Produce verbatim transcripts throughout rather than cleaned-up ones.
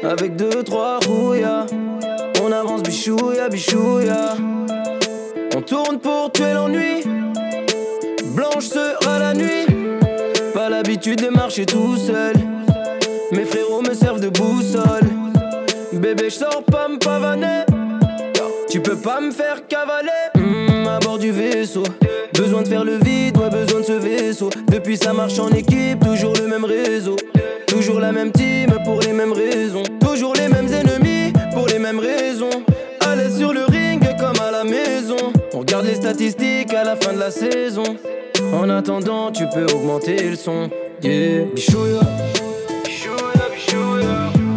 avec deux, trois rouillas. On avance bichouya, bichouya. On tourne pour tuer l'ennui. Blanche sera la nuit. Pas l'habitude de marcher tout seul. Mes frérots me servent de boussole. Bébé, j'sors pas me pavaner. Tu peux pas me faire cavaler. Mmh, à bord du vaisseau. Besoin de faire le vide, ouais, besoin de ce vaisseau. Depuis ça marche en équipe, toujours le même réseau. Toujours la même team pour les mêmes raisons. Toujours les mêmes ennemis pour les mêmes raisons. À l'aise sur le ring comme à la maison. On regarde les statistiques à la fin de la saison. En attendant, tu peux augmenter le son. Yeah, bichouya. Bichouya, bichouya.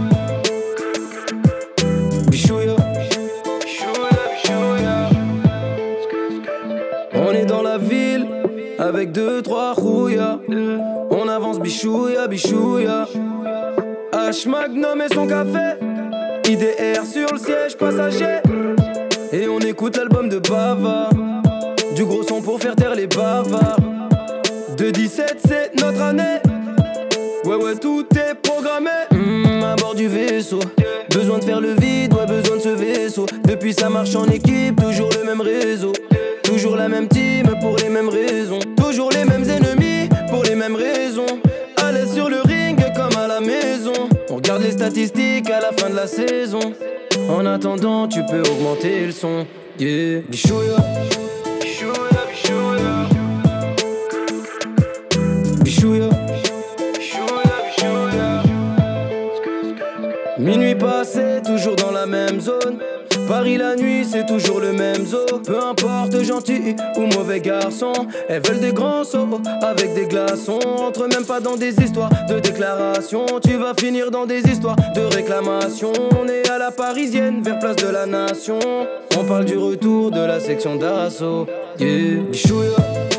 Bichouya. Bichouya, bichouya. On est dans la ville avec deux, trois rouillas. On avance bichouya, bichouya. H Magnum et son café. I D R sur le siège passager. Et on écoute l'album de Bava. Du gros son pour faire taire les bavards. deux dix-sept c'est notre année. Ouais ouais tout est programmé. Mmh, à bord du vaisseau. Besoin de faire le vide, ouais besoin de ce vaisseau. Depuis ça marche en équipe, toujours le même réseau. Toujours la même team pour les mêmes raisons. Toujours les mêmes ennemis pour les mêmes raisons. À l'aise sur le ring comme à la maison. On regarde les statistiques à la fin de la saison. En attendant, tu peux augmenter le son. Yeah, bichouya. Bichouya, bichouya. Bichouya. Bichouya, bichouya. Minuit passé, toujours dans la même zone. Paris la nuit, c'est toujours le même zoo. Peu importe gentil ou mauvais garçon, elles veulent des grands sauts avec des glaçons. Entre même pas dans des histoires de déclaration. Tu vas finir dans des histoires de réclamation. On est à la parisienne, vers place de la nation. On parle du retour de la section d'assaut. Yeah, bichouya.